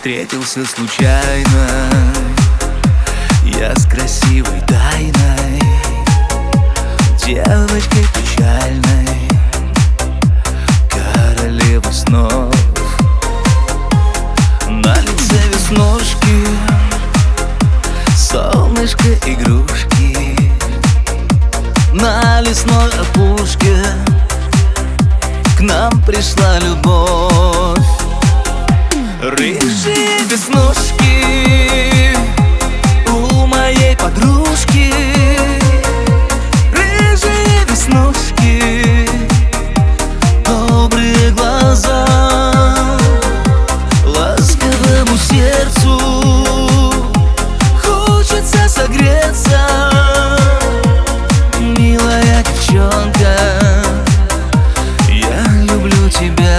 Встретился случайно я с красивой тайной, девочкой печальной, королевой снов. На лице веснушки, солнышко игрушки, на лесной опушке к нам пришла любовь. Рыжие веснушки у моей подружки, рыжие веснушки, добрые глаза, ласковому сердцу хочется согреться. Милая девчонка, я люблю тебя.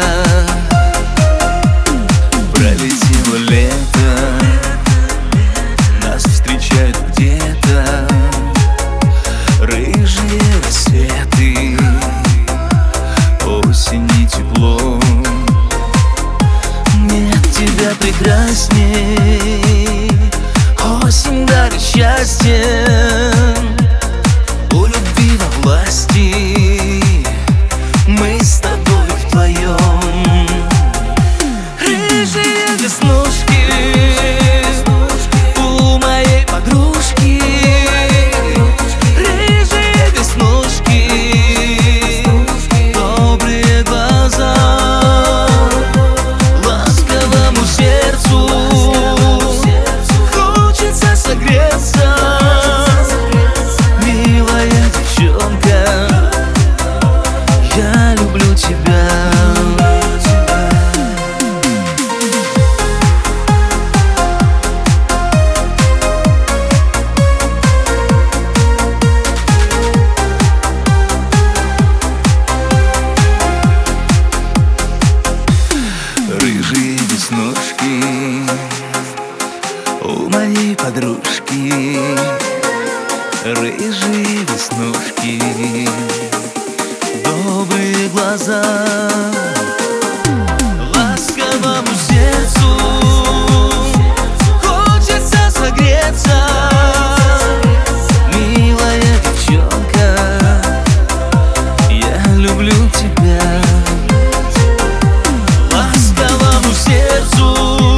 Пролетело лето, нас встречают где-то рыжие рассветы, осень и тепло. Нет тебя прекрасней, осень дарит счастье, у любви во власти мы с тобой вдвоем. Рыжие веснушки у моей подружки, рыжие веснушки, добрые глаза, ласковому сердцу хочется согреться. Милая девчонка, я люблю тебя. Рыжие веснушки у моей подружки, рыжие веснушки, добрые глаза, ласковому сердцу хочется согреться. Милая девчонка, я люблю тебя. Ласковому сердцу